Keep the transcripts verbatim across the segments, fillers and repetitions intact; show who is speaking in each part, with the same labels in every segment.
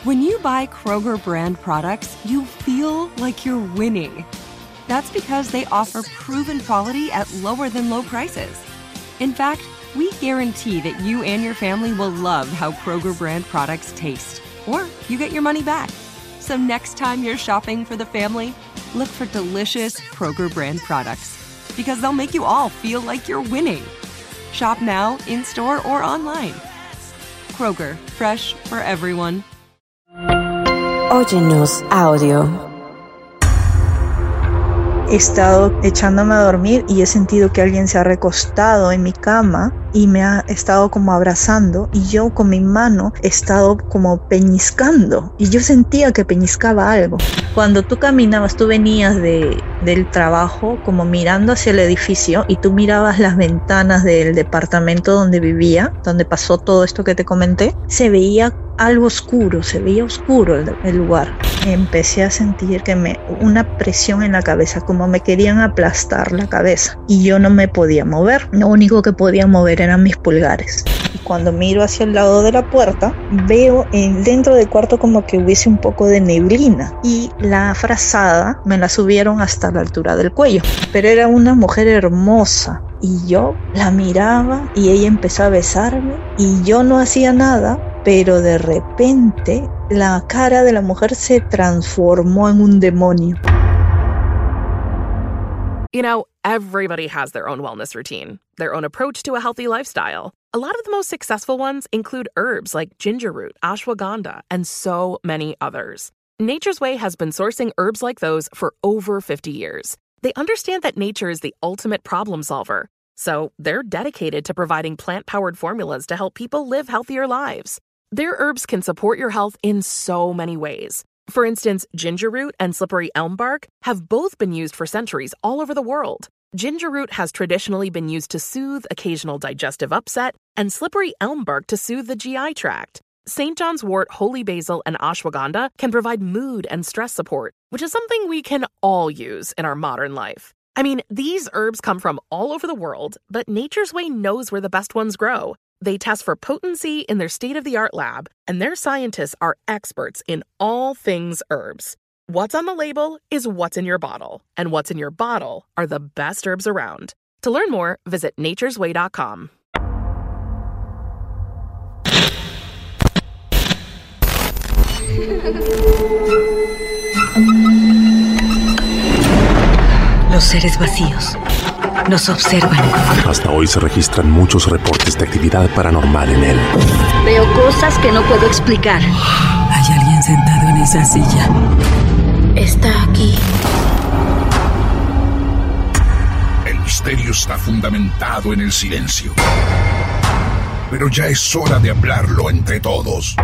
Speaker 1: When you buy Kroger brand products, you feel like you're winning. That's because they offer proven quality at lower than low prices. In fact, we guarantee that you and your family will love how Kroger brand products taste, or you get your money back. So next time you're shopping for the family, look for delicious Kroger brand products, because they'll make you all feel like you're winning. Shop now, in-store, or online. Kroger, fresh for everyone.
Speaker 2: Óyenos audio.
Speaker 3: He estado echándome a dormir y he sentido que alguien se ha recostado en mi cama y me ha estado como abrazando, y yo con mi mano he estado como peñiscando y yo sentía que peñiscaba algo. Cuando tú caminabas, tú venías de, del trabajo como mirando hacia el edificio y tú mirabas las ventanas del departamento donde vivía, donde pasó todo esto que te comenté, se veía algo oscuro, se veía oscuro el, el lugar. Empecé a sentir que me una presión en la cabeza, como me querían aplastar la cabeza, y yo no me podía mover. Lo único que podía mover eran mis pulgares. Y cuando miro hacia el lado de la puerta, veo en, dentro del cuarto como que hubiese un poco de neblina, y la frazada me la subieron hasta la altura del cuello. Pero era una mujer hermosa, y yo la miraba y ella empezó a besarme y yo no hacía nada. Pero de repente la cara de la mujer se transformó en un demonio.
Speaker 4: You know, everybody has their own wellness routine, their own approach to a healthy lifestyle. A lot of the most successful ones include herbs like ginger root, ashwagandha, and so many others. Nature's Way has been sourcing herbs like those for over fifty years. They understand that nature is the ultimate problem solver, so they're dedicated to providing plant-powered formulas to help people live healthier lives. Their herbs can support your health in so many ways. For instance, ginger root and slippery elm bark have both been used for centuries all over the world. Ginger root has traditionally been used to soothe occasional digestive upset, and slippery elm bark to soothe the G I tract. Saint John's wort, holy basil, and ashwagandha can provide mood and stress support, which is something we can all use in our modern life. I mean, these herbs come from all over the world, but Nature's Way knows where the best ones grow. They test for potency in their state-of-the-art lab, and their scientists are experts in all things herbs. What's on the label is what's in your bottle, and what's in your bottle are the best herbs around. To learn more, visit nature's way dot com.
Speaker 2: Los seres vacíos nos observan.
Speaker 5: Hasta hoy se registran muchos reportes de actividad paranormal en él.
Speaker 6: Veo cosas que no puedo explicar.
Speaker 2: Hay alguien sentado en esa silla.
Speaker 6: Está aquí.
Speaker 7: El misterio está fundamentado en el silencio. Pero ya es hora de hablarlo entre todos.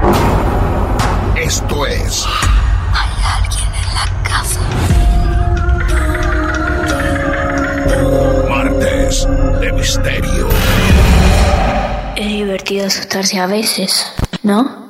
Speaker 7: Esto es...
Speaker 6: Hay alguien en la casa.
Speaker 7: Martes de Misterio.
Speaker 6: Es divertido asustarse a veces, ¿no?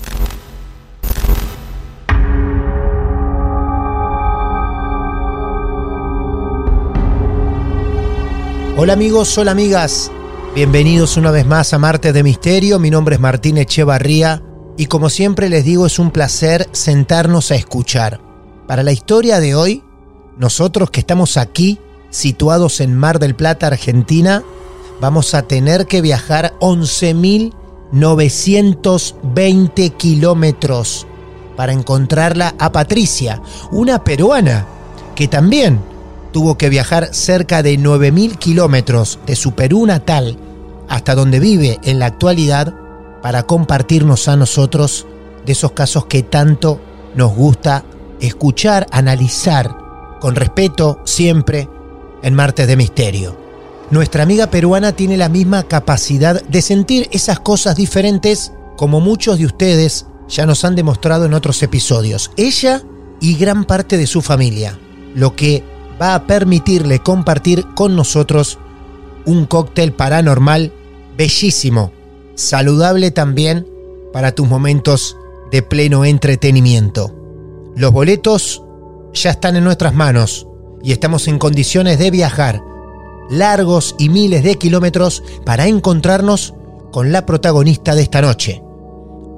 Speaker 8: Hola amigos, hola amigas. Bienvenidos una vez más a Martes de Misterio. Mi nombre es Martín Echevarría y como siempre les digo, es un placer sentarnos a escuchar. Para la historia de hoy, nosotros que estamos aquí, situados en Mar del Plata, Argentina, vamos a tener que viajar once mil novecientos veinte kilómetros para encontrarla a Patricia, una peruana que también tuvo que viajar cerca de nueve mil kilómetros de su Perú natal hasta donde vive en la actualidad para compartirnos a nosotros de esos casos que tanto nos gusta escuchar, analizar con respeto siempre en Martes de Misterio. Nuestra amiga peruana tiene la misma capacidad de sentir esas cosas diferentes como muchos de ustedes ya nos han demostrado en otros episodios. Ella y gran parte de su familia, lo que va a permitirle compartir con nosotros un cóctel paranormal bellísimo, saludable también para tus momentos de pleno entretenimiento. Los boletos ya están en nuestras manos y estamos en condiciones de viajar largos y miles de kilómetros para encontrarnos con la protagonista de esta noche.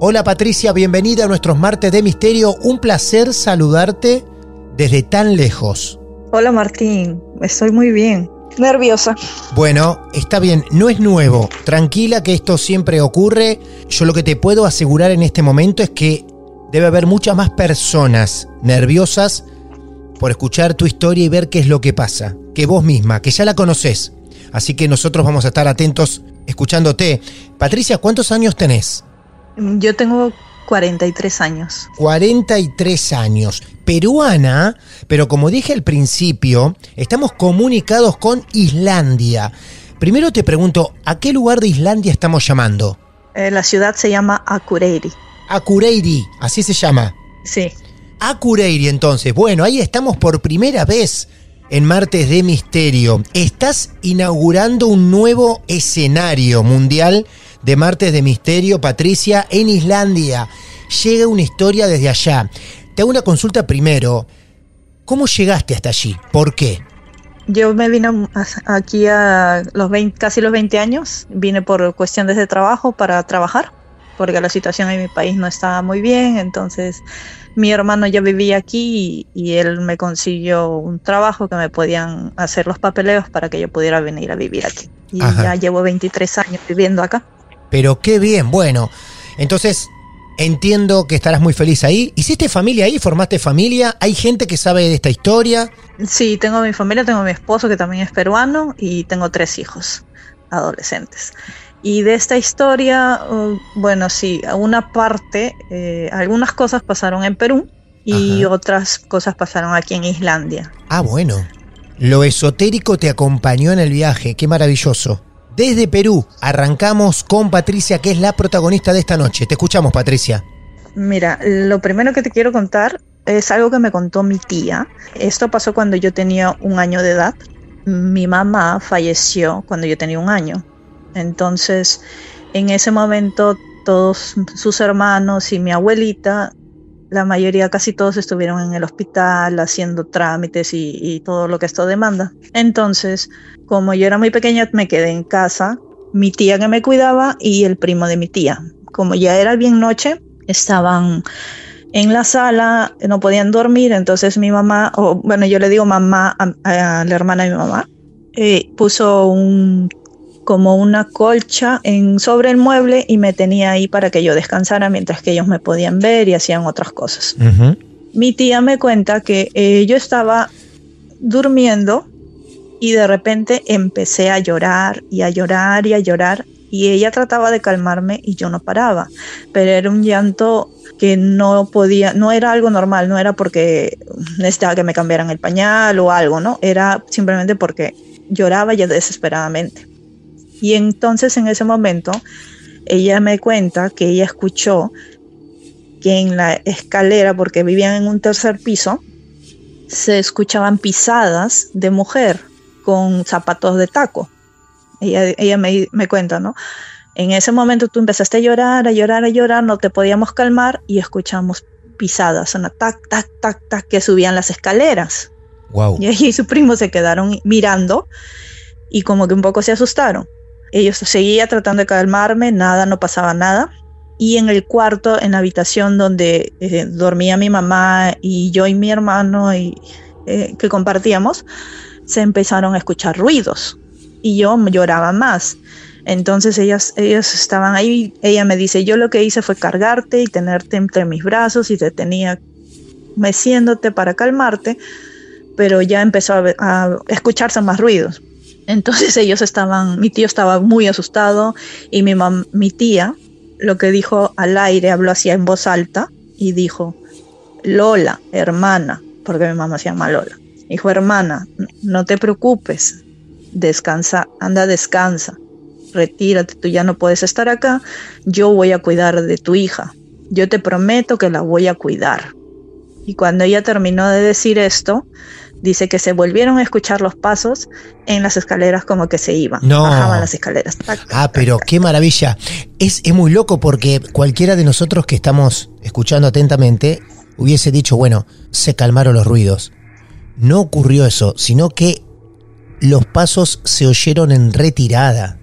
Speaker 8: Hola Patricia, bienvenida a nuestros martes de misterio. Un placer saludarte desde tan lejos.
Speaker 3: Hola Martín, estoy muy bien. Nerviosa.
Speaker 8: Bueno, está bien, no es nuevo. Tranquila que esto siempre ocurre. Yo lo que te puedo asegurar en este momento es que debe haber muchas más personas nerviosas por escuchar tu historia y ver qué es lo que pasa. Que vos misma, que ya la conocés. Así que nosotros vamos a estar atentos escuchándote. Patricia, ¿cuántos años tenés?
Speaker 3: Yo tengo cuarenta y tres años.
Speaker 8: cuarenta y tres años. Peruana, pero como dije al principio, estamos comunicados con Islandia. Primero te pregunto, ¿a qué lugar de Islandia estamos llamando?
Speaker 3: Eh, la ciudad se llama Akureyri.
Speaker 8: Akureyri, así se llama.
Speaker 3: Sí.
Speaker 8: Akureyri, entonces. Bueno, ahí estamos por primera vez en Martes de Misterio. Estás inaugurando un nuevo escenario mundial de Martes de Misterio, Patricia, en Islandia. Llega una historia desde allá. Te hago una consulta primero. ¿Cómo llegaste hasta allí? ¿Por qué?
Speaker 3: Yo me vine a, aquí a los veinte, casi los veinte años. Vine por cuestiones de trabajo para trabajar, porque la situación en mi país no estaba muy bien. Entonces mi hermano ya vivía aquí y, y él me consiguió un trabajo que me podían hacer los papeleos para que yo pudiera venir a vivir aquí. Y Ajá. ya llevo veintitrés años viviendo acá. Pero qué bien, bueno, entonces entiendo que estarás muy feliz ahí. ¿Hiciste familia ahí? ¿Formaste familia? ¿Hay gente que sabe de esta historia? Sí, tengo mi familia, tengo mi esposo que también es peruano y tengo tres hijos adolescentes. Y de esta historia, uh, bueno, sí, una parte, eh, algunas cosas pasaron en Perú y Ajá. otras cosas pasaron aquí en Islandia. Ah, bueno. Lo esotérico te acompañó en el viaje, qué maravilloso. Desde Perú, arrancamos con Patricia, que es la protagonista de esta noche. Te escuchamos, Patricia. Mira, lo primero que te quiero contar es algo que me contó mi tía. Esto pasó cuando yo tenía un año de edad. Mi mamá falleció cuando yo tenía un año. Entonces, en ese momento, todos sus hermanos y mi abuelita, la mayoría, casi todos estuvieron en el hospital haciendo trámites y, y todo lo que esto demanda. Entonces, como yo era muy pequeña, me quedé en casa, mi tía que me cuidaba y el primo de mi tía. Como ya era bien noche, estaban en la sala, no podían dormir, entonces mi mamá, o bueno, yo le digo mamá a, a la hermana de mi mamá, eh, puso un como una colcha en, sobre el mueble y me tenía ahí para que yo descansara mientras que ellos me podían ver y hacían otras cosas. Uh-huh. Mi tía me cuenta que eh, yo estaba durmiendo y de repente empecé a llorar y a llorar y a llorar y ella trataba de calmarme y yo no paraba, pero era un llanto que no podía, no era algo normal, no era porque necesitaba que me cambiaran el pañal o algo, ¿no? Era simplemente porque lloraba ya desesperadamente. Y entonces en ese momento ella me cuenta que ella escuchó que en la escalera, porque vivían en un tercer piso, se escuchaban pisadas de mujer con zapatos de taco. Ella, ella me, me cuenta, ¿no? En ese momento tú empezaste a llorar, a llorar, a llorar, no te podíamos calmar y escuchamos pisadas, una tac, tac, tac, tac, que subían las escaleras. Wow. Y ella y su primo se quedaron mirando y como que un poco se asustaron. Ellos seguían tratando de calmarme, nada, no pasaba nada. Y en el cuarto, en la habitación donde eh, dormía mi mamá y yo y mi hermano y, eh, que compartíamos, se empezaron a escuchar ruidos y yo lloraba más. Entonces ellas, ellos estaban ahí, ella me dice, yo lo que hice fue cargarte y tenerte entre mis brazos y te tenía meciéndote para calmarte, pero ya empezó a, a escucharse más ruidos. Entonces ellos estaban, mi tío estaba muy asustado y mi, mam, mi tía lo que dijo al aire, habló así en voz alta y dijo, Lola, hermana, porque mi mamá se llama Lola, dijo, hermana, no te preocupes, descansa, anda, descansa, retírate, tú ya no puedes estar acá, yo voy a cuidar de tu hija, yo te prometo que la voy a cuidar. Y cuando ella terminó de decir esto, dice que se volvieron a escuchar los pasos en las escaleras como que se iban. No. Bajaban las escaleras. Tac, tac, ah, pero tac, qué maravilla. Es, es muy loco porque cualquiera de nosotros que estamos escuchando atentamente hubiese dicho, bueno, se calmaron los ruidos. No ocurrió eso, sino que los pasos se oyeron en retirada.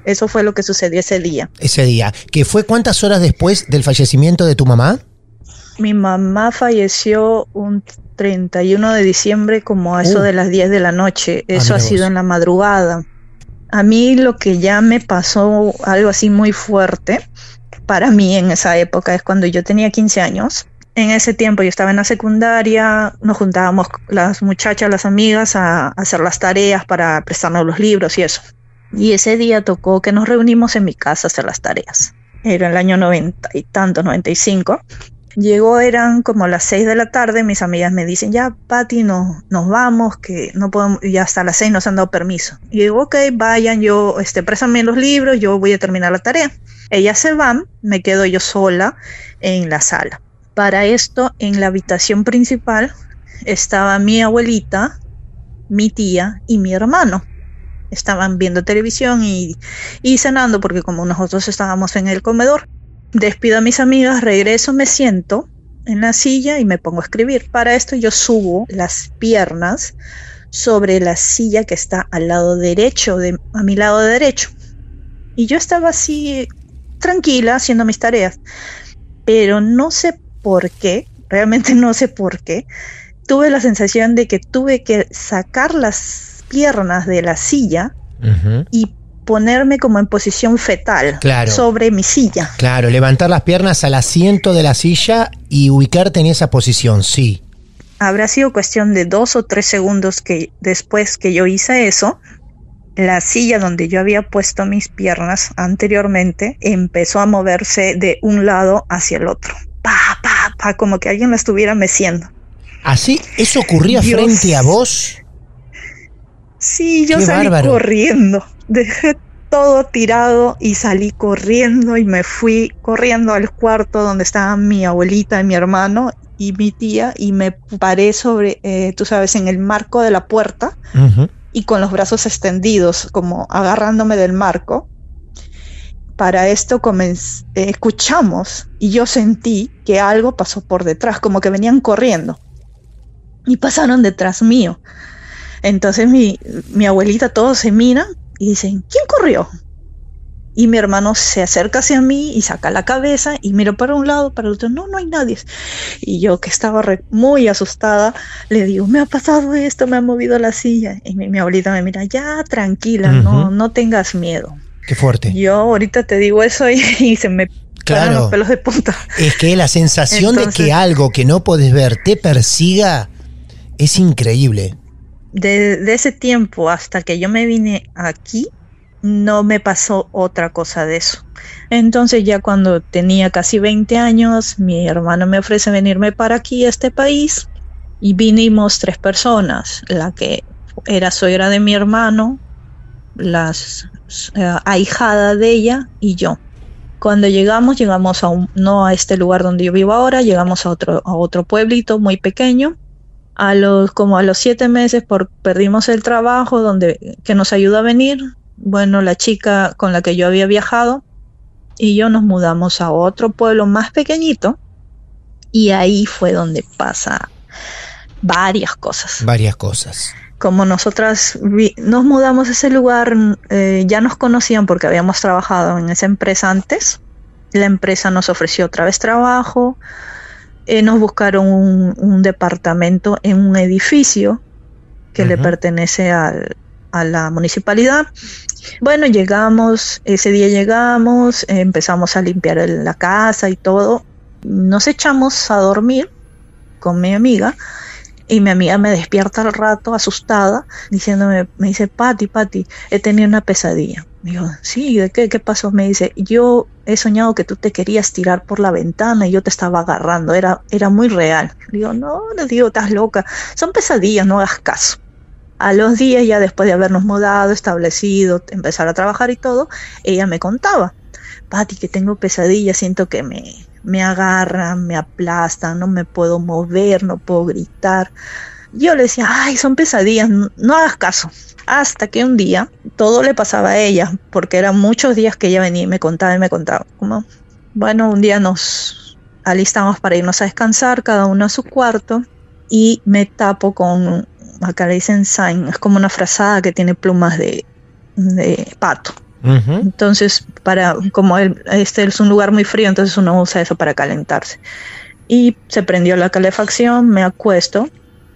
Speaker 3: Eso fue lo que sucedió ese día.
Speaker 8: Ese día, ¿que fue cuántas horas después del fallecimiento de tu mamá?
Speaker 3: Mi mamá falleció un treinta y uno de diciembre como a eso
Speaker 8: uh.
Speaker 3: de las diez de la noche. Eso
Speaker 8: ah,
Speaker 3: ha sido
Speaker 8: vos.
Speaker 3: en la madrugada. A mí lo que ya me pasó algo así muy fuerte para mí en esa época es cuando yo tenía quince años. En ese tiempo yo estaba en la secundaria, nos juntábamos las muchachas, las amigas a hacer las tareas para prestarnos los libros y eso. Y ese día tocó que nos reunimos en mi casa a hacer las tareas. Era el año noventa y tanto, noventa y cinco. Llegó, eran como las seis de la tarde, mis amigas me dicen, ya Pati, no, nos vamos, que no podemos, ya hasta las seis nos han dado permiso. Y digo, ok, vayan, yo, este, préstame los libros, yo voy a terminar la tarea. Ellas se van, me quedo yo sola en la sala. Para esto, en la habitación principal estaba mi abuelita, mi tía y mi hermano. Estaban viendo televisión y, y cenando porque como nosotros estábamos en el comedor. Despido a mis amigas, regreso, me siento en la silla y me pongo a escribir. Para esto yo subo las piernas sobre la silla que está al lado derecho, de, a mi lado derecho. Y yo estaba así tranquila haciendo mis tareas. Pero no sé por qué, realmente no sé por qué, tuve la sensación de que tuve que sacar las piernas de la silla uh-huh. y ponerme como en posición fetal
Speaker 8: claro.
Speaker 3: sobre mi silla.
Speaker 8: Claro, levantar las piernas al asiento de la silla y ubicarte en esa posición, sí.
Speaker 3: Habrá sido cuestión de dos o tres segundos que después que yo hice eso, la silla donde yo había puesto mis piernas anteriormente empezó a moverse de un lado hacia el otro. Pa, pa, pa, como que alguien la estuviera meciendo.
Speaker 8: ¿Así? ¿Eso ocurría Dios. frente a vos?
Speaker 3: Sí, yo
Speaker 8: Qué
Speaker 3: salí
Speaker 8: bárbaro.
Speaker 3: corriendo. Dejé todo tirado y salí corriendo y me fui corriendo al cuarto donde estaban mi abuelita y mi hermano y mi tía y me paré sobre, eh, tú sabes, en el marco de la puerta uh-huh. y con los brazos extendidos, como agarrándome del marco. Para esto comenz- eh, escuchamos y yo sentí que algo pasó por detrás, como que venían corriendo y pasaron detrás mío. Entonces mi, mi abuelita, todos se miran y dicen, ¿quién corrió? Y mi hermano se acerca hacia mí y saca la cabeza y miro para un lado, para el otro, no, no hay nadie. Y yo, que estaba re, muy asustada, le digo, me ha pasado esto, me ha movido la silla. Y mi, mi abuelita me mira, ya, tranquila, uh-huh. no, no tengas miedo.
Speaker 8: Qué fuerte.
Speaker 3: Yo ahorita te digo eso y, y se me
Speaker 8: claro.
Speaker 3: ponen los pelos de punta.
Speaker 8: Es que la sensación Entonces, de que algo que no podés ver te persiga es increíble.
Speaker 3: De, de ese tiempo hasta que yo me vine aquí, no me pasó otra cosa de eso. Entonces ya cuando tenía casi veinte años, mi hermano me ofrece venirme para aquí, a este país, y vinimos tres personas, la que era suegra de mi hermano, la uh, ahijada de ella y yo. Cuando llegamos, llegamos a un, no a este lugar donde yo vivo ahora, llegamos a otro, a otro pueblito muy pequeño. A los, como a los siete meses por, perdimos el trabajo donde, que nos ayudó a venir. Bueno, la chica con la que yo había viajado y yo nos mudamos a otro pueblo más pequeñito y ahí fue donde pasa varias cosas.
Speaker 8: Varias cosas.
Speaker 3: Como nosotras vi, nos mudamos a ese lugar, eh, ya nos conocían porque habíamos trabajado en esa empresa antes. La empresa nos ofreció otra vez trabajo. Eh, nos buscaron un, un departamento en un edificio que uh-huh. le pertenece al, a la municipalidad. Bueno, llegamos, ese día llegamos, eh, empezamos a limpiar el, la casa y todo. Nos echamos a dormir con mi amiga y mi amiga me despierta al rato asustada diciéndome, me dice, Pati, Pati, he tenido una pesadilla. Digo, sí, ¿de qué? ¿Qué pasó? Me dice, yo he soñado que tú te querías tirar por la ventana y yo te estaba agarrando, era, era muy real. Digo, no, le digo, estás loca, son pesadillas, no hagas caso. A los días, ya después de habernos mudado, establecido, empezar a trabajar y todo, ella me contaba, Pati, que tengo pesadillas, siento que me, me agarran, me aplastan, no me puedo mover, no puedo gritar. Yo le decía, ay, son pesadillas, no, no hagas caso. Hasta que un día todo le pasaba a ella, porque eran muchos días que ella venía y me contaba y me contaba. Como, bueno, un día nos alistamos para irnos a descansar, cada uno a su cuarto, y me tapo con, acá le dicen sign, es como una frazada que tiene plumas de, de pato. Uh-huh. Entonces, para como el, este es un lugar muy frío, entonces uno usa eso para calentarse. Y se prendió la calefacción, me acuesto.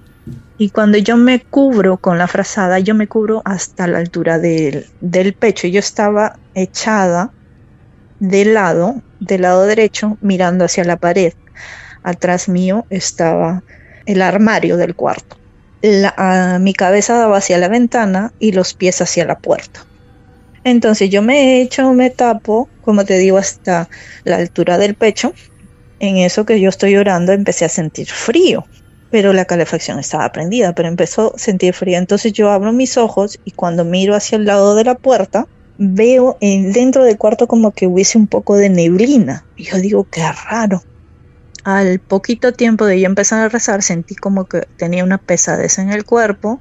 Speaker 3: Y cuando yo me cubro con la frazada, yo me cubro hasta la altura del, del pecho. Yo estaba echada de lado, del lado derecho, mirando hacia la pared. Atrás mío estaba el armario del cuarto. La, a, mi cabeza daba hacia la ventana y los pies hacia la puerta. Entonces yo me echo, me tapo, como te digo, hasta la altura del pecho. En eso que yo estoy llorando empecé a sentir frío, pero la calefacción estaba prendida, pero empezó a sentir frío. Entonces yo abro mis ojos y cuando miro hacia el lado de la puerta, veo en, dentro del cuarto como que hubiese un poco de neblina. Y yo digo, qué raro. Al poquito tiempo de yo empezar a rezar, sentí como que tenía una pesadez en el cuerpo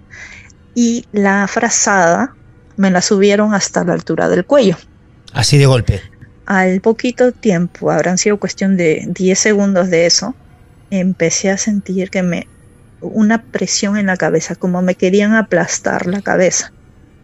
Speaker 3: y la frazada me la subieron hasta la altura del cuello.
Speaker 8: Así de golpe.
Speaker 3: Al poquito tiempo, habrán sido cuestión de diez segundos de eso, empecé a sentir que me una presión en la cabeza, como me querían aplastar la cabeza.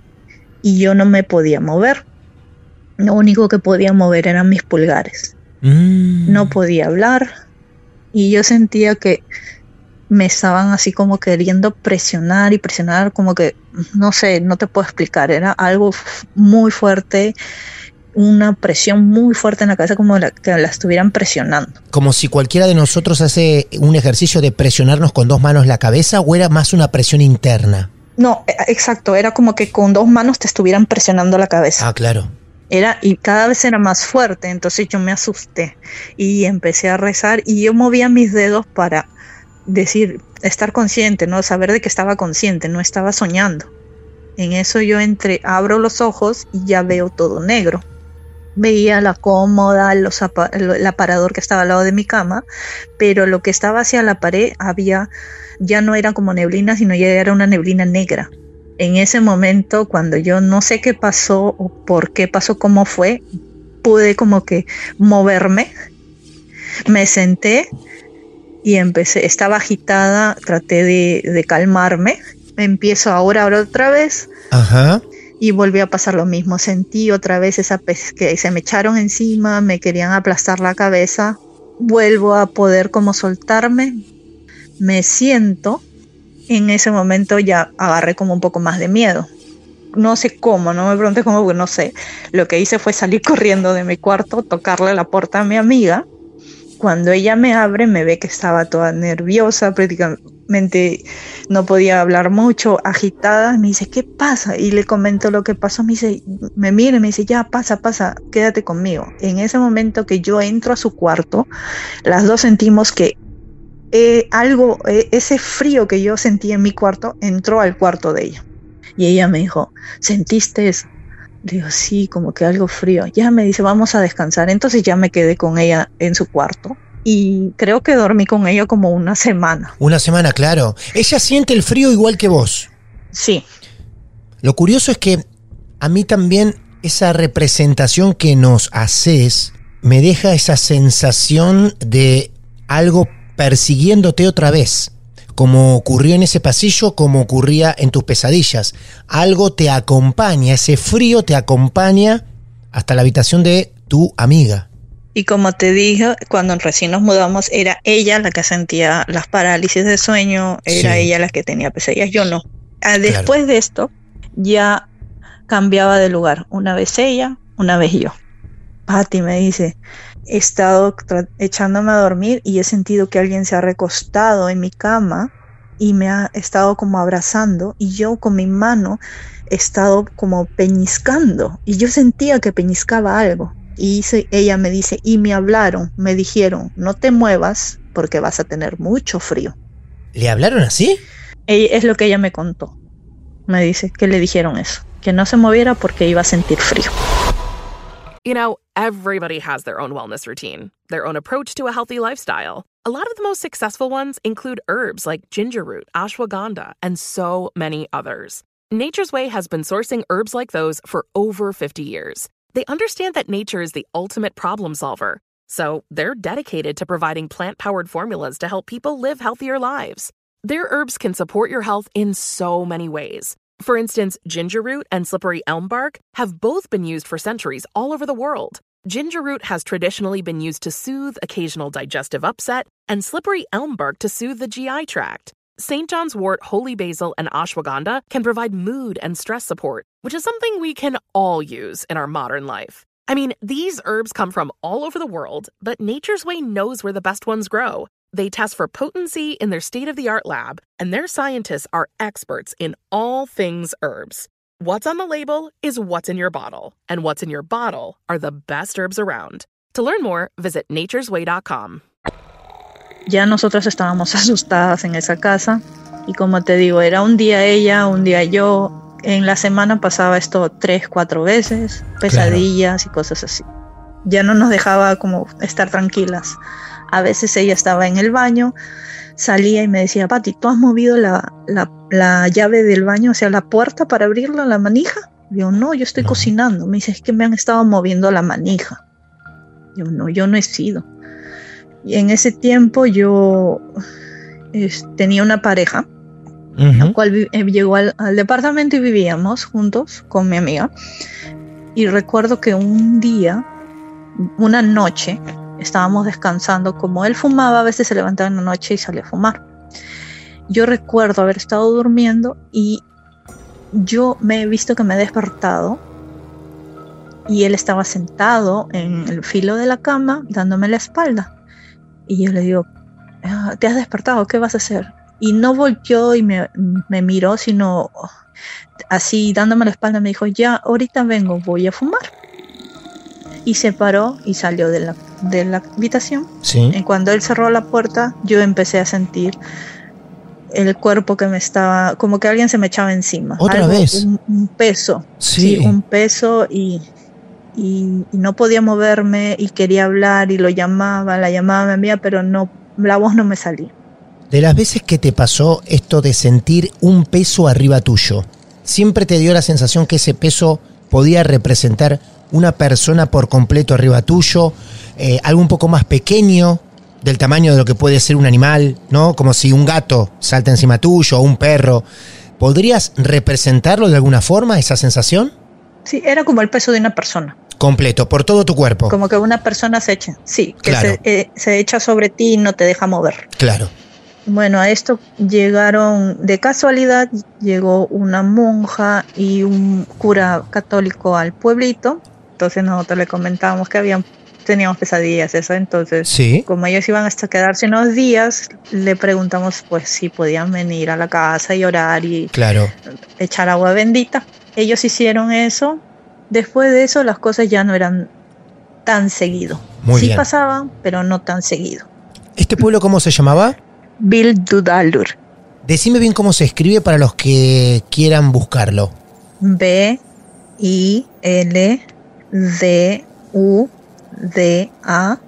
Speaker 3: Y yo no me podía mover. Lo único que podía mover eran mis pulgares. Mm. No podía hablar. Y yo sentía que me estaban así como queriendo presionar y presionar, como que, no sé, no te puedo explicar. Era algo muy fuerte, una presión muy fuerte en la cabeza, como la, que la estuvieran presionando.
Speaker 8: Como si cualquiera de nosotros hace un ejercicio de presionarnos con dos manos la cabeza, ¿o era más una presión interna?
Speaker 3: No, exacto, era como que con dos manos te estuvieran presionando la cabeza.
Speaker 8: Ah, claro.
Speaker 3: Era, y cada vez era más fuerte, entonces yo me asusté y empecé a rezar y yo movía mis dedos para decir, estar consciente, ¿no? Saber de que estaba consciente, no estaba soñando. En eso yo entre, abro los ojos y ya veo todo negro. Veía la cómoda, los apa- el aparador que estaba al lado de mi cama, pero lo que estaba hacia la pared había, ya no era como neblina, sino ya era una neblina negra. En ese momento, cuando yo no sé qué pasó o por qué pasó, cómo fue, pude como que moverme, me senté y empecé, estaba agitada, traté de, de calmarme, empiezo ahora, ahora otra vez.
Speaker 8: Ajá.
Speaker 3: Y volvió a pasar lo mismo, sentí otra vez esa pez que se me echaron encima, me querían aplastar la cabeza, vuelvo a poder como soltarme, me siento. En ese momento ya agarré como un poco más de miedo. No sé cómo, no me preguntes cómo, porque no sé. Lo que hice fue salir corriendo de mi cuarto, tocarle la puerta a mi amiga. Cuando ella me abre, me ve que estaba toda nerviosa, prácticamente no podía hablar mucho, agitada. Me dice, ¿qué pasa? Y le comento lo que pasó. Me dice, me mira y me dice, ya, pasa, pasa, quédate conmigo. En ese momento que yo entro a su cuarto, las dos sentimos que Eh, algo, eh, ese frío que yo sentí en mi cuarto entró al cuarto de ella y ella me dijo, ¿sentiste eso? Digo, sí, como que algo frío. Ya me dice, vamos a descansar. Entonces ya me quedé con ella en su cuarto y creo que dormí con ella como una semana.
Speaker 8: Una semana, claro. Ella siente el frío igual que vos.
Speaker 3: Sí.
Speaker 8: Lo curioso es que a mí también esa representación que nos haces me deja esa sensación de algo persiguiéndote otra vez, como ocurrió en ese pasillo, como ocurría en tus pesadillas. Algo te acompaña, ese frío te acompaña hasta la habitación de tu amiga.
Speaker 3: Y como te dije, cuando recién nos mudamos, era ella la que sentía las parálisis de sueño, era sí. Ella la que tenía pesadillas, yo no. Después claro. de esto, ya cambiaba de lugar, una vez ella, una vez yo. Pati me dice, he estado tra- echándome a dormir y he sentido que alguien se ha recostado en mi cama y me ha estado como abrazando y yo con mi mano he estado como peñiscando y yo sentía que peñiscaba algo y hice, ella me dice, y me hablaron, me dijeron, no te muevas porque vas a tener mucho frío.
Speaker 8: ¿Le hablaron así?
Speaker 3: Ella, es lo que ella me contó, me dice que le dijeron eso, que no se moviera porque iba a sentir frío.
Speaker 4: You know, everybody has their own wellness routine, their own approach to a healthy lifestyle. A lot of the most successful ones include herbs like ginger root, ashwagandha, and so many others. Nature's Way has been sourcing herbs like those for over fifty years. They understand that nature is the ultimate problem solver, so they're dedicated to providing plant-powered formulas to help people live healthier lives. Their herbs can support your health in so many ways. For instance, ginger root and slippery elm bark have both been used for centuries all over the world. Ginger root has traditionally been used to soothe occasional digestive upset, and slippery elm bark to soothe the G I tract. Saint John's wort, holy basil, and ashwagandha can provide mood and stress support, which is something we can all use in our modern life. I mean, these herbs come from all over the world, but Nature's Way knows where the best ones grow. They test for potency in their state-of-the-art lab, and their scientists are experts in all things herbs. What's on the label is what's in your bottle, and what's in your bottle are the best herbs around. To learn more, visit natures way dot com.
Speaker 3: Ya nosotros estábamos asustadas en esa casa y como te digo, era un día ella, un día yo. En la semana pasaba esto tres, cuatro veces, pesadillas claro. y cosas así. Ya no nos dejaba como estar tranquilas. A veces ella estaba en el baño, salía y me decía, Pati, ¿tú has movido la, la, la llave del baño, o sea, la puerta para abrirla, la manija? Yo, no, yo estoy no. cocinando. Me dice, es que me han estado moviendo la manija. Yo, no, yo no he sido. Y en ese tiempo yo es, tenía una pareja, uh-huh. la cual vi, eh, llegó al, al departamento y vivíamos juntos con mi amiga. Y recuerdo que un día, una noche, estábamos descansando. Como él fumaba, a veces se levantaba en la noche y salía a fumar. Yo recuerdo haber estado durmiendo y yo me he visto que me he despertado y él estaba sentado en el filo de la cama dándome la espalda. Y yo le digo, ¿te has despertado? ¿Qué vas a hacer? Y no volteó y me, me miró, sino así dándome la espalda me dijo, ya, ahorita vengo, voy a fumar. Y se paró y salió de la, de la habitación.
Speaker 8: Sí.
Speaker 3: Y cuando él cerró la puerta, yo empecé a sentir el cuerpo que me estaba, como que alguien se me echaba encima.
Speaker 8: ¿Otra
Speaker 3: Algo,
Speaker 8: vez?
Speaker 3: Un, un peso.
Speaker 8: Sí.
Speaker 3: Sí, un peso y... Y, y no podía moverme y quería hablar y lo llamaba, la llamaba a mi amiga, pero no, la voz no me salía.
Speaker 8: De las veces que te pasó esto de sentir un peso arriba tuyo, ¿siempre te dio la sensación que ese peso podía representar una persona por completo arriba tuyo? Eh, algo un poco más pequeño, del tamaño de lo que puede ser un animal, ¿no? Como si un gato salta encima tuyo o un perro. ¿Podrías representarlo de alguna forma, esa sensación?
Speaker 3: Sí, era como el peso de una persona.
Speaker 8: Completo, por todo tu cuerpo.
Speaker 3: Como que una persona se echa, sí, que
Speaker 8: claro.
Speaker 3: se, eh, se echa sobre ti y no te deja mover.
Speaker 8: Claro.
Speaker 3: Bueno, a esto llegaron, de casualidad, llegó una monja y un cura católico al pueblito. Entonces nosotros le comentábamos que habían, teníamos pesadillas, eso. Entonces,
Speaker 8: ¿sí? Como
Speaker 3: ellos iban hasta quedarse unos días, le preguntamos pues si podían venir a la casa y orar y
Speaker 8: claro.
Speaker 3: echar agua bendita. Ellos hicieron eso. Después de eso las cosas ya no eran tan seguido.
Speaker 8: Muy
Speaker 3: sí
Speaker 8: bien.
Speaker 3: pasaban, pero no tan seguido.
Speaker 5: ¿Este pueblo cómo se llamaba?
Speaker 3: Bíldudalur.
Speaker 8: Decime bien cómo se escribe para los que quieran buscarlo.
Speaker 3: B I L D U D A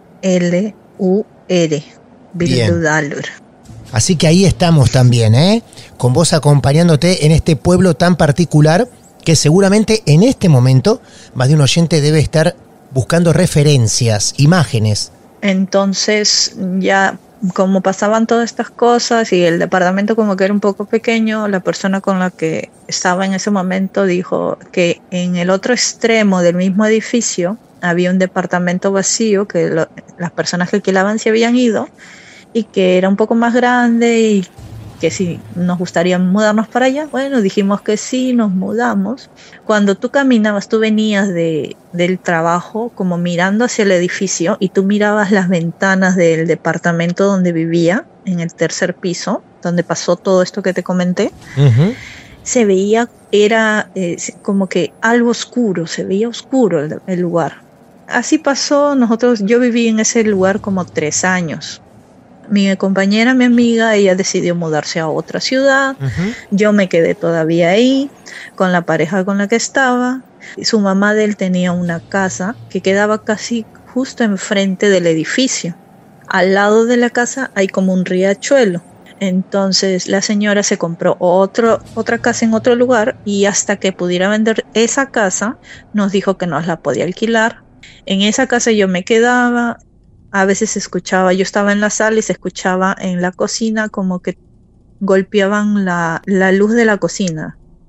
Speaker 3: L U R. Bíldudalur.
Speaker 8: Así que ahí estamos también, ¿eh? Con vos acompañándote en este pueblo tan particular que seguramente en este momento más de un oyente debe estar buscando referencias, imágenes.
Speaker 3: Entonces ya como pasaban todas estas cosas y el departamento como que era un poco pequeño, la persona con la que estaba en ese momento dijo que en el otro extremo del mismo edificio había un departamento vacío que lo, las personas que alquilaban se habían ido y que era un poco más grande y que si nos gustaría mudarnos para allá. Bueno, dijimos que sí, nos mudamos. Cuando tú caminabas, tú venías de, del trabajo como mirando hacia el edificio y tú mirabas las ventanas del departamento donde vivía, en el tercer piso, donde pasó todo esto que te comenté. Uh-huh. Se veía, era eh, como que algo oscuro, se veía oscuro el, el lugar. Así pasó, nosotros, yo viví en ese lugar como tres años. Mi compañera, mi amiga, ella decidió mudarse a otra ciudad. Uh-huh. Yo me quedé todavía ahí con la pareja con la que estaba. Su mamá de él tenía una casa que quedaba casi justo enfrente del edificio. Al lado de la casa hay como un riachuelo. Entonces la señora se compró otro, otra casa en otro lugar y hasta que pudiera vender esa casa nos dijo que nos la podía alquilar. En esa casa yo me quedaba. A veces se escuchaba, yo estaba en la sala y se escuchaba en la cocina como que golpeaban la, la luz de la cocina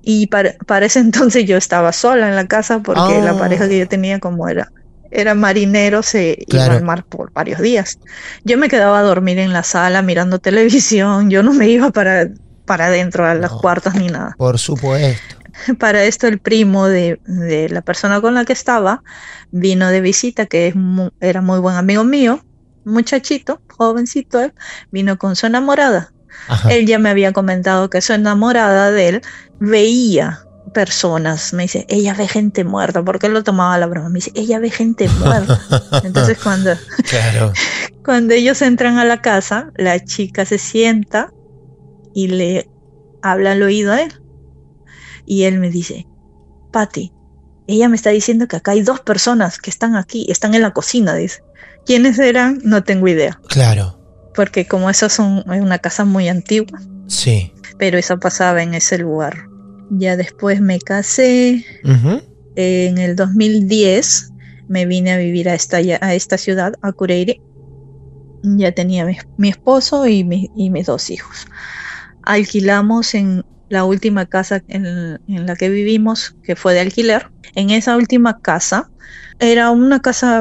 Speaker 3: Y para, para ese entonces yo estaba sola en la casa porque
Speaker 8: Oh.
Speaker 3: la pareja que yo tenía como era, era marinero, se
Speaker 8: Claro.
Speaker 3: iba al mar por varios días. Yo me quedaba a dormir en la sala mirando televisión, yo no me iba para, para adentro a los
Speaker 8: No.
Speaker 3: cuartos ni nada.
Speaker 8: Por supuesto.
Speaker 3: Para esto el primo de, de la persona con la que estaba vino de visita, que es mu- era muy buen amigo mío, muchachito, jovencito él, vino con su enamorada.
Speaker 8: Ajá.
Speaker 3: Él ya me había comentado que su enamorada de él veía personas, me dice, ella ve gente muerta, porque él lo tomaba a la broma, me dice, ella ve gente muerta. Entonces cuando,
Speaker 8: Claro.
Speaker 3: cuando ellos entran a la casa, la chica se sienta y le habla al oído a él. Y él me dice, Pati, ella me está diciendo que acá hay dos personas que están aquí, están en la cocina, dice. ¿Quiénes eran? No tengo idea,
Speaker 8: Claro.
Speaker 3: porque como eso es, un- es una casa muy antigua,
Speaker 8: Sí.
Speaker 3: pero eso pasaba en ese lugar. Ya después me casé,
Speaker 8: Ujú.
Speaker 3: en el dos mil diez me vine a vivir a esta, ya- a esta ciudad, a Cureire. Ya tenía mi, mi esposo y, mi- y mis dos hijos. Alquilamos en la última casa en, en la que vivimos, que fue de alquiler. En esa última casa, era una casa,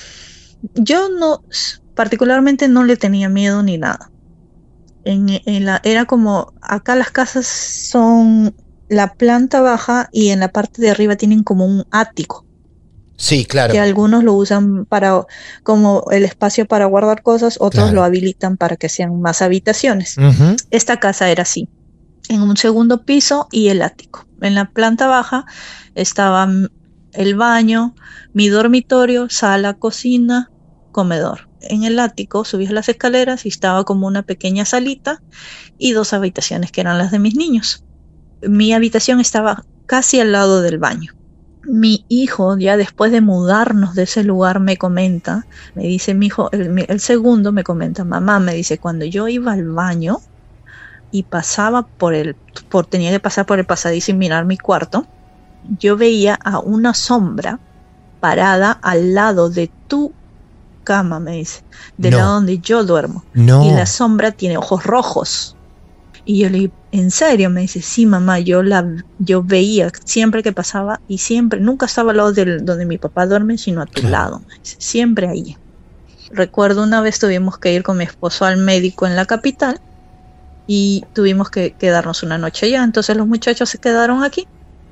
Speaker 3: yo no, particularmente no le tenía miedo ni nada. En, en la, era como, acá las casas son la planta baja y en la parte de arriba tienen como un ático,
Speaker 8: Sí, claro.
Speaker 3: que algunos lo usan para como el espacio para guardar cosas, otros
Speaker 8: Claro.
Speaker 3: lo habilitan para que sean más habitaciones.
Speaker 8: Ujú.
Speaker 3: Esta casa era así, en un segundo piso y el ático. En la planta baja estaba mm, el baño, mi dormitorio, sala, cocina, comedor. En el ático subías las escaleras y estaba como una pequeña salita y dos habitaciones que eran las de mis niños. Mi habitación estaba casi al lado del baño. Mi hijo, ya después de mudarnos de ese lugar, me comenta, me dice mi hijo, el, mi- el segundo me comenta, mamá, me dice, cuando yo iba al baño y pasaba por el, por, tenía que pasar por el pasadizo y mirar mi cuarto, yo veía a una sombra parada al lado de tu cama, me dice, del
Speaker 8: No.
Speaker 3: lado donde yo duermo.
Speaker 8: No.
Speaker 3: Y la sombra tiene ojos rojos. Y yo le digo, ¿en serio? Me dice, sí, mamá, yo la yo veía siempre que pasaba y siempre, nunca estaba al lado del, donde mi papá duerme, sino a tu
Speaker 8: Claro.
Speaker 3: lado, me dice, siempre ahí. Recuerdo una vez tuvimos que ir con mi esposo al médico en la capital y tuvimos que quedarnos una noche allá, entonces los muchachos se quedaron aquí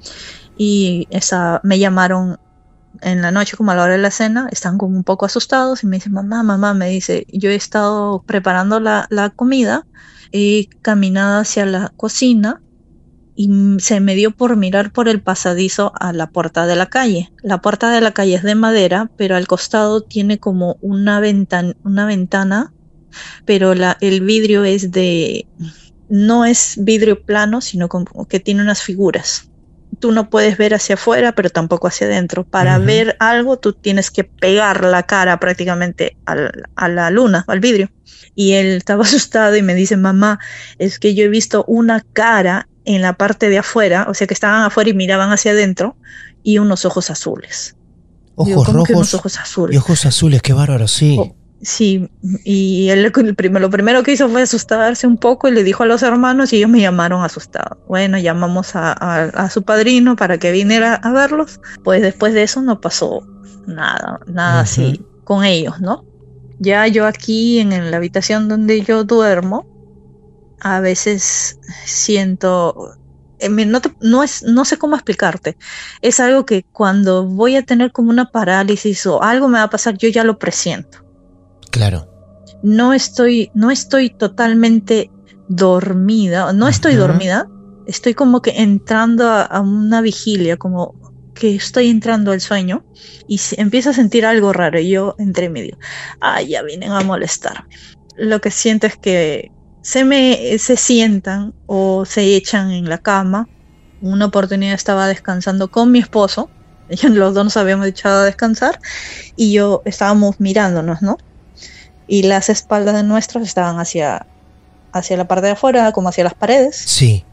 Speaker 3: y esa, me llamaron en la noche como a la hora de la cena, están como un poco asustados y me dicen, mamá, mamá, me dice, yo he estado preparando la, la comida, he caminado hacia la cocina y m- se me dio por mirar por el pasadizo a la puerta de la calle. La puerta de la calle es de madera, pero al costado tiene como una ventana, una ventana, pero la, el vidrio es de, no es vidrio plano, sino como que tiene unas figuras. Tú no puedes ver hacia afuera, pero tampoco hacia adentro. Para
Speaker 8: Ujú.
Speaker 3: ver algo, tú tienes que pegar la cara prácticamente al- a la luna, al vidrio. Y él estaba asustado y me dice, mamá, es que yo he visto una cara en la parte de afuera, o sea que estaban afuera y miraban hacia adentro, y unos ojos azules. Digo,
Speaker 8: Ojos
Speaker 3: ¿cómo que unos
Speaker 8: rojos
Speaker 3: ojos azules?
Speaker 8: y ojos azules, qué bárbaro, sí.
Speaker 3: Oh, sí, y él el prim- lo primero que hizo fue asustarse un poco y le dijo a los hermanos y ellos me llamaron asustados. Bueno, llamamos a, a, a su padrino para que viniera a verlos. Pues después de eso no pasó nada, nada
Speaker 8: Ujú.
Speaker 3: así con ellos, ¿no? Ya yo aquí en, en la habitación donde yo duermo, a veces siento, eh, me- no, te- no, es, no sé cómo explicarte, es algo que cuando voy a tener como una parálisis o algo me va a pasar, yo ya lo presiento.
Speaker 8: Claro.
Speaker 3: No estoy, no estoy totalmente dormida, no estoy
Speaker 8: Ujú.
Speaker 3: dormida, estoy como que entrando a, a una vigilia, como que estoy entrando al sueño y se- empiezo a sentir algo raro y yo entre medio, ay, ya vienen a molestarme. Lo que siento es que se me, se sientan o se echan en la cama. Una oportunidad estaba descansando con mi esposo, ellos los dos nos habíamos echado a descansar y yo estábamos mirándonos, ¿no? Y las espaldas de nuestros estaban hacia, hacia la parte de afuera, como hacia las paredes.
Speaker 8: Sí.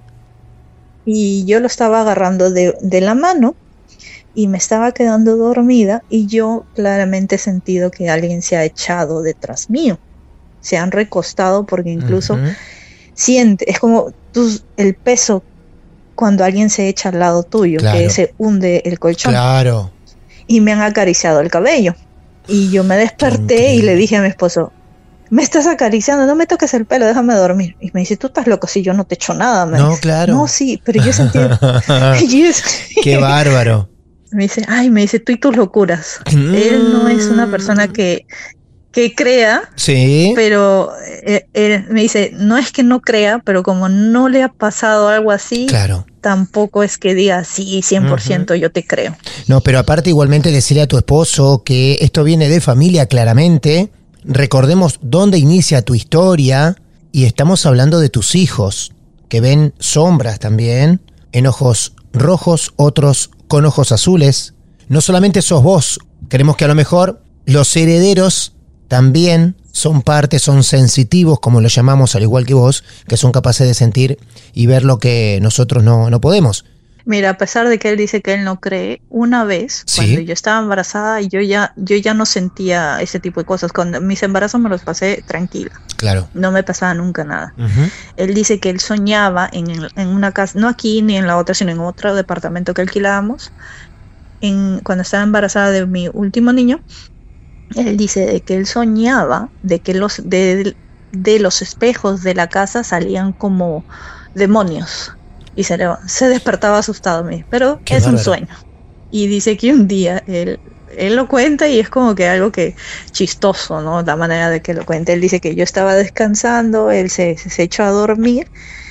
Speaker 3: Y yo lo estaba agarrando de, de la mano y me estaba quedando dormida y yo claramente he sentido que alguien se ha echado detrás mío. Se han recostado porque incluso
Speaker 8: Ujú.
Speaker 3: siente, es como tú, el peso cuando alguien se echa al lado tuyo,
Speaker 8: Claro.
Speaker 3: que se hunde el colchón.
Speaker 8: Claro.
Speaker 3: Y me han acariciado el cabello. Y yo me desperté
Speaker 8: Increíble.
Speaker 3: y le dije a mi esposo, me estás acariciando, no me toques el pelo, déjame dormir. Y me dice, tú estás loco, si yo no te echo nada. Me
Speaker 8: No,
Speaker 3: dice.
Speaker 8: claro.
Speaker 3: No, sí, pero yo sentí... y es-
Speaker 8: Qué bárbaro.
Speaker 3: Me dice, ay, me dice, tú y tus locuras.
Speaker 8: Mm.
Speaker 3: Él no es una persona que, que crea,
Speaker 8: Sí.
Speaker 3: pero eh, él me dice, no es que no crea, pero como no le ha pasado algo así,
Speaker 8: Claro.
Speaker 3: tampoco es que diga, sí, cien por ciento yo te creo.
Speaker 8: No, pero aparte igualmente decirle a tu esposo que esto viene de familia claramente. Recordemos dónde inicia tu historia y estamos hablando de tus hijos, que ven sombras también, en ojos rojos, otros con ojos azules. No solamente sos vos, creemos que a lo mejor los herederos también son parte, son sensitivos, como lo llamamos, al igual que vos, que son capaces de sentir y ver lo que nosotros no, no podemos.
Speaker 3: Mira, a pesar de que él dice que él no cree, una vez,
Speaker 8: Sí.
Speaker 3: cuando yo estaba embarazada, yo ya, yo ya no sentía ese tipo de cosas. Cuando mis embarazos me los pasé tranquila,
Speaker 8: Claro.
Speaker 3: no me pasaba nunca nada.
Speaker 8: Ujú.
Speaker 3: Él dice que él soñaba en, el- en una casa, no aquí ni en la otra, sino en otro departamento que alquilábamos, en, cuando estaba embarazada de mi último niño. Él dice de que él soñaba de que los de, de los espejos de la casa salían como demonios y se, leva- se despertaba asustado, me dice, pero
Speaker 8: Qué
Speaker 3: es un
Speaker 8: bárbaro.
Speaker 3: sueño. Y dice que un día él él lo cuenta y es como que algo que chistoso, ¿no? La manera de que lo cuenta. Él dice que yo estaba descansando, él se, se echó a dormir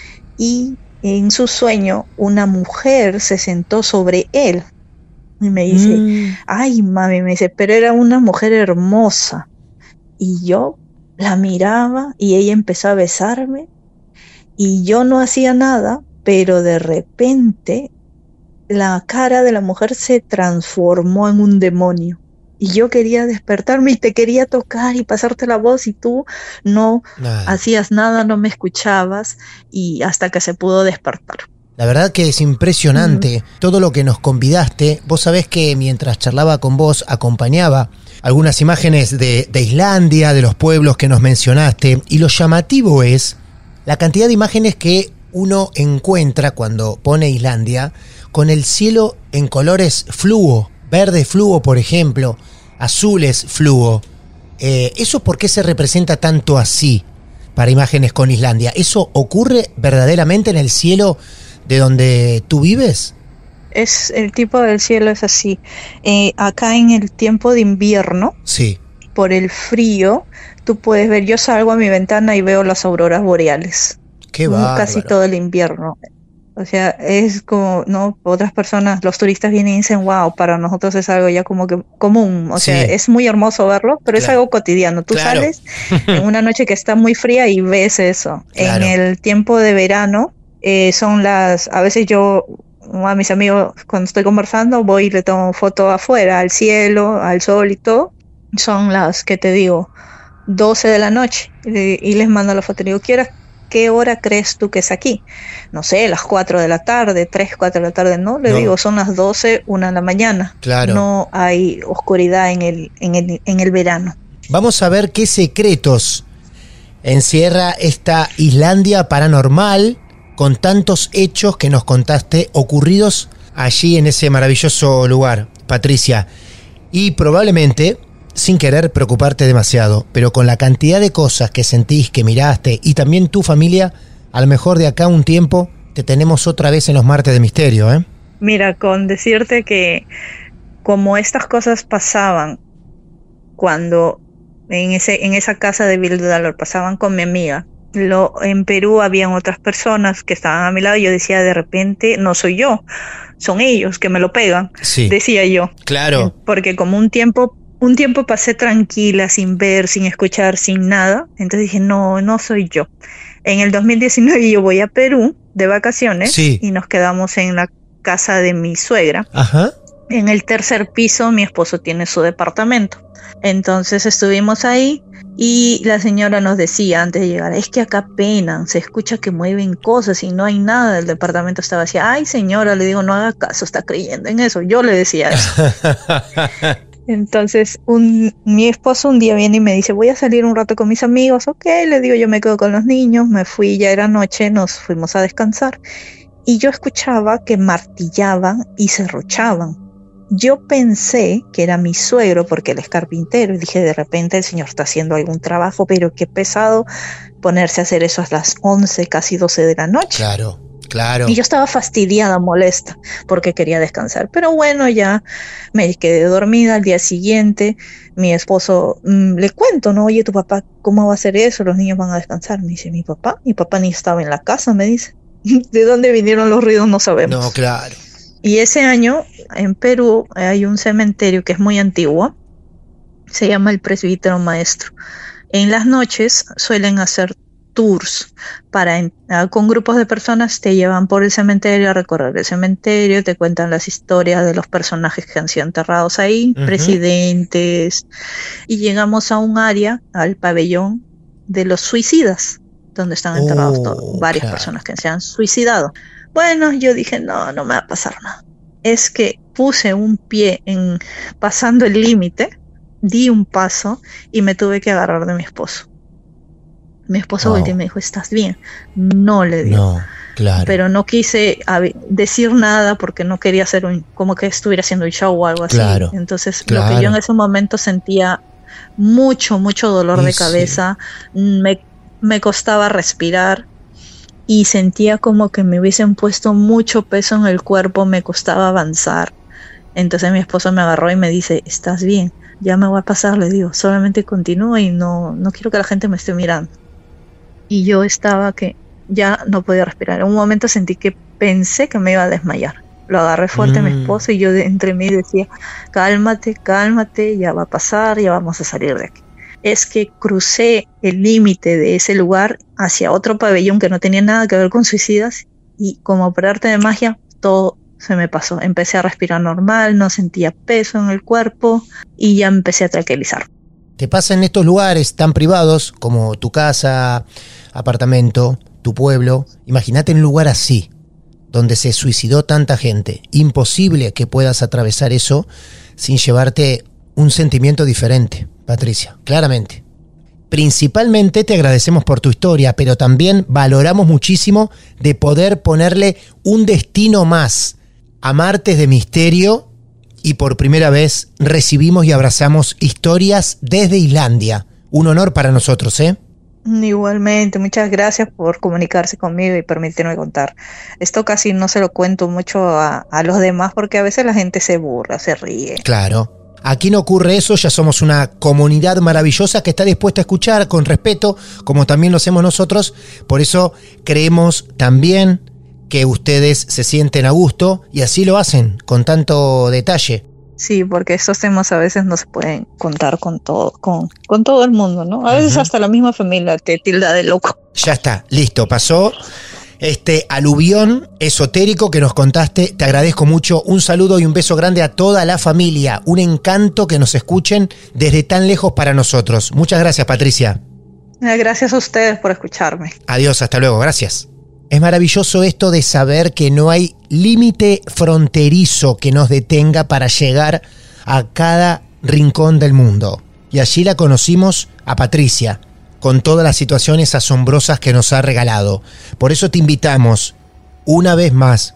Speaker 3: y en su sueño una mujer se sentó sobre él. Y me dice,
Speaker 8: Mm.
Speaker 3: ay mami, me dice, pero era una mujer hermosa. Y yo la miraba y ella empezó a besarme y yo no hacía nada, pero de repente la cara de la mujer se transformó en un demonio. Y yo quería despertarme y te quería tocar y pasarte la voz y tú no
Speaker 8: Nada.
Speaker 3: hacías nada, no me escuchabas y hasta que se pudo despertar.
Speaker 8: La verdad que es impresionante todo lo que nos convidaste. Vos sabés que mientras charlaba con vos acompañaba algunas imágenes de, de Islandia, de los pueblos que nos mencionaste, y lo llamativo es la cantidad de imágenes que uno encuentra cuando pone Islandia con el cielo en colores fluo, verde fluo por ejemplo, azules fluo. Eh, ¿Eso por qué se representa tanto así para imágenes con Islandia? ¿Eso ocurre verdaderamente en el cielo de donde tú vives?
Speaker 3: Es el tipo del cielo es así. Eh, acá en el tiempo de invierno,
Speaker 8: Sí.
Speaker 3: por el frío, tú puedes ver, yo salgo a mi ventana y veo las auroras boreales.
Speaker 8: Qué
Speaker 3: Mm,
Speaker 8: bárbaro.
Speaker 3: Casi todo el invierno. O sea, es como, ¿no? Otras personas, los turistas vienen y dicen, wow, para nosotros es algo ya como que común. O sea,
Speaker 8: Sí.
Speaker 3: es muy hermoso verlo, pero es
Speaker 8: Claro.
Speaker 3: algo cotidiano. Tú
Speaker 8: Claro.
Speaker 3: sales en una noche que está muy fría y ves eso.
Speaker 8: Claro.
Speaker 3: En el tiempo de verano, eh, son las, a veces yo a mis amigos cuando estoy conversando voy y le tomo foto afuera, al cielo, al sol y todo. Son las, que te digo, doce de la noche y, y les mando la foto y digo, ¿quieres? ¿Qué hora crees tú que es aquí? No sé, las cuatro de la tarde, tres, cuatro de la tarde, no, le
Speaker 8: No.
Speaker 3: digo, son las doce, una de la mañana.
Speaker 8: Claro.
Speaker 3: No hay oscuridad en el, en el, en el verano.
Speaker 8: Vamos a ver qué secretos encierra esta Islandia paranormal con tantos hechos que nos contaste ocurridos allí en ese maravilloso lugar, Patricia. Y probablemente, sin querer preocuparte demasiado, pero con la cantidad de cosas que sentís, que miraste, y también tu familia, a lo mejor de acá a un tiempo te tenemos otra vez en los martes de misterio, ¿eh?
Speaker 3: Mira, con decirte que como estas cosas pasaban cuando en ese en esa casa de Vildalor pasaban con mi amiga, lo, en Perú habían otras personas que estaban a mi lado y yo decía, de repente no soy yo, son ellos que me lo pegan,
Speaker 8: Sí.
Speaker 3: decía yo.
Speaker 8: Claro.
Speaker 3: Porque como un tiempo un tiempo pasé tranquila, sin ver, sin escuchar, sin nada, entonces dije, no, no soy yo. En el dos mil diecinueve yo voy a Perú de vacaciones
Speaker 8: Sí.
Speaker 3: y nos quedamos en la casa de mi suegra.
Speaker 8: Ajá.
Speaker 3: En el tercer piso mi esposo tiene su departamento. Entonces estuvimos ahí y la señora nos decía antes de llegar, es que acá penan, se escucha que mueven cosas y no hay nada, el departamento estaba así. Ay señora, le digo, no haga caso, está creyendo en eso. Yo le decía eso. Entonces un, mi esposo un día viene y me dice, voy a salir un rato con mis amigos. Ok, le digo, yo me quedo con los niños. Me fui, ya era noche, nos fuimos a descansar. y yo escuchaba que martillaban y serruchaban. Yo pensé que era mi suegro porque él es carpintero y dije, de repente el señor está haciendo algún trabajo, pero qué pesado ponerse a hacer eso a las once, casi doce de la noche.
Speaker 8: Claro, claro.
Speaker 3: Y yo estaba fastidiada, molesta, porque quería descansar. Pero bueno, ya me quedé dormida. Al día siguiente, mi esposo, mmm, le cuento, ¿no? Oye, tu papá, ¿cómo va a hacer eso? Los niños van a descansar. Me dice, ¿mi papá? Mi papá ni estaba en la casa, me dice. ¿De dónde vinieron los ruidos? No sabemos.
Speaker 8: No, claro.
Speaker 3: Y ese año, en Perú, hay un cementerio que es muy antiguo. Se llama el Presbítero Maestro. En las noches suelen hacer tours para con grupos de personas, te llevan por el cementerio a recorrer el cementerio, te cuentan las historias de los personajes que han sido enterrados ahí, uh-huh. presidentes, y llegamos a un área, al pabellón de los suicidas, donde están enterrados oh, todos, varias claro. personas que se han suicidado. Bueno, yo dije, no, no me va a pasar nada. Es que puse un pie en pasando el límite, di un paso y me tuve que agarrar de mi esposo. Mi esposo wow. volteó y me dijo, ¿estás bien? No, le digo.
Speaker 8: No, claro.
Speaker 3: Pero no quise decir nada porque no quería hacer un, como que estuviera haciendo un show o algo así.
Speaker 8: Claro,
Speaker 3: Entonces,
Speaker 8: claro.
Speaker 3: lo que yo en ese momento sentía mucho, mucho dolor y de cabeza, sí. me, me costaba respirar y sentía como que me hubiesen puesto mucho peso en el cuerpo, me costaba avanzar. Entonces mi esposo me agarró y me dice, ¿estás bien? Ya me voy a pasar, le digo, solamente continúa y no, no quiero que la gente me esté mirando. Y yo estaba que ya no podía respirar. En un momento sentí que pensé que me iba a desmayar. Lo agarré fuerte mm. a mi esposo y yo de, entre mí decía, cálmate, cálmate, ya va a pasar, ya vamos a salir de aquí. Es que crucé el límite de ese lugar hacia otro pabellón que no tenía nada que ver con suicidas y como por arte de magia todo se me pasó. Empecé a respirar normal, no sentía peso en el cuerpo y ya empecé a tranquilizar.
Speaker 8: Te pasa en estos lugares tan privados como tu casa, apartamento, tu pueblo. Imagínate en un lugar así, donde se suicidó tanta gente. Imposible que puedas atravesar eso sin llevarte un sentimiento diferente, Patricia, claramente. Principalmente te agradecemos por tu historia, pero también valoramos muchísimo de poder ponerle un destino más a Martes de Misterio y por primera vez recibimos y abrazamos historias desde Islandia. Un honor para nosotros, ¿eh?
Speaker 3: Igualmente, muchas gracias por comunicarse conmigo y permitirme contar. Esto casi no se lo cuento mucho a, a los demás porque a veces la gente se burla, se ríe.
Speaker 8: Claro. Aquí no ocurre eso, ya somos una comunidad maravillosa que está dispuesta a escuchar con respeto, como también lo hacemos nosotros. Por eso creemos también que ustedes se sienten a gusto y así lo hacen con tanto detalle.
Speaker 3: Sí, porque estos temas a veces no se pueden contar con todo, con, con todo el mundo, ¿no? A veces uh-huh. hasta la misma familia te tilda de loco.
Speaker 8: Ya está, listo, pasó este aluvión esotérico que nos contaste. Te agradezco mucho, un saludo y un beso grande a toda la familia. Un encanto que nos escuchen desde tan lejos para nosotros. Muchas gracias, Patricia.
Speaker 3: Gracias a ustedes por escucharme.
Speaker 8: Adiós, hasta luego, gracias. Es maravilloso esto de saber que no hay límite fronterizo que nos detenga para llegar a cada rincón del mundo. Y allí la conocimos a Patricia, con todas las situaciones asombrosas que nos ha regalado. Por eso te invitamos, una vez más,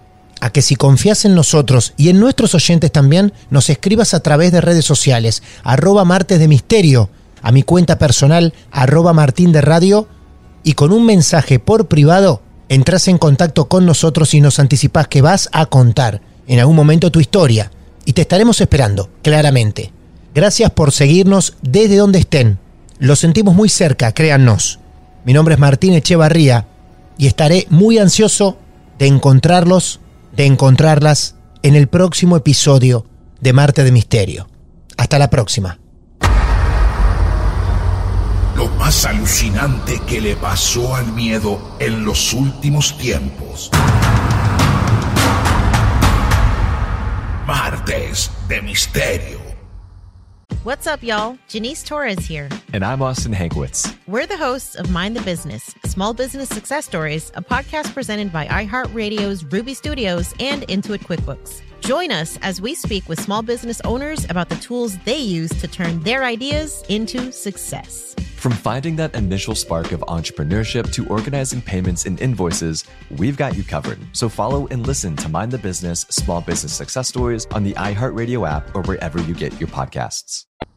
Speaker 8: a que si confías en nosotros y en nuestros oyentes también, nos escribas a través de redes sociales, arroba Martes de Misterio, a mi cuenta personal, arroba Martín de Radio, y con un mensaje por privado entras en contacto con nosotros y nos anticipás que vas a contar en algún momento tu historia y te estaremos esperando, claramente. Gracias por seguirnos desde donde estén. Lo sentimos muy cerca, créannos. Mi nombre es Martín Echevarría y estaré muy ansioso de encontrarlos, de encontrarlas en el próximo episodio de Martes de Misterio. Hasta la próxima.
Speaker 7: Lo más alucinante que le pasó al miedo en los últimos tiempos. Martes de Misterio.
Speaker 9: What's up, y'all? Janice Torres here.
Speaker 10: And I'm Austin Hankwitz.
Speaker 9: We're the hosts of Mind the Business, Small Business Success Stories, a podcast presented by iHeartRadio's Ruby Studios and Intuit QuickBooks. Join us as we speak with small business owners about the tools they use to turn their ideas into success.
Speaker 10: From finding that initial spark of entrepreneurship to organizing payments and invoices, we've got you covered. So follow and listen to Mind the Business Small Business Success Stories on the iHeartRadio app or wherever you get your podcasts.